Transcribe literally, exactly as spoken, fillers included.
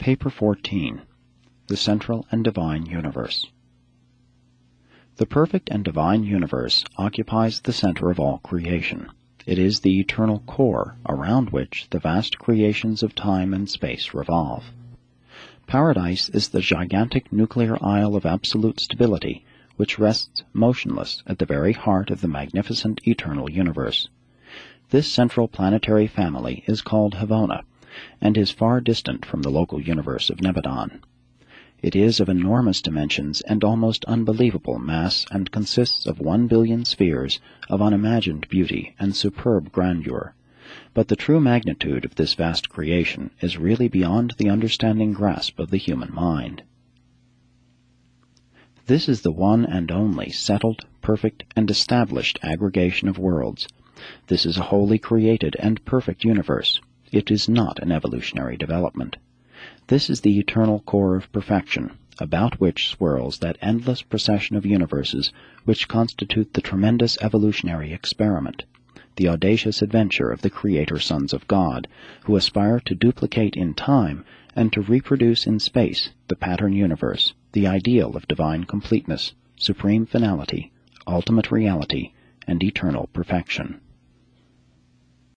Paper fourteen. The Central and Divine Universe. The perfect and divine universe occupies the center of all creation. It is the eternal core around which the vast creations of time and space revolve. Paradise is the gigantic nuclear isle of absolute stability which rests motionless at the very heart of the magnificent eternal universe. This central planetary family is called Havona, and is far distant from the local universe of Nebadon. It is of enormous dimensions and almost unbelievable mass, and consists of one billion spheres of unimagined beauty and superb grandeur. But the true magnitude of this vast creation is really beyond the understanding grasp of the human mind. This is the one and only settled, perfect, and established aggregation of worlds. This is a wholly created and perfect universe. It is not an evolutionary development. This is the eternal core of perfection, about which swirls that endless procession of universes which constitute the tremendous evolutionary experiment, the audacious adventure of the Creator Sons of God, who aspire to duplicate in time and to reproduce in space the pattern universe, the ideal of divine completeness, supreme finality, ultimate reality, and eternal perfection.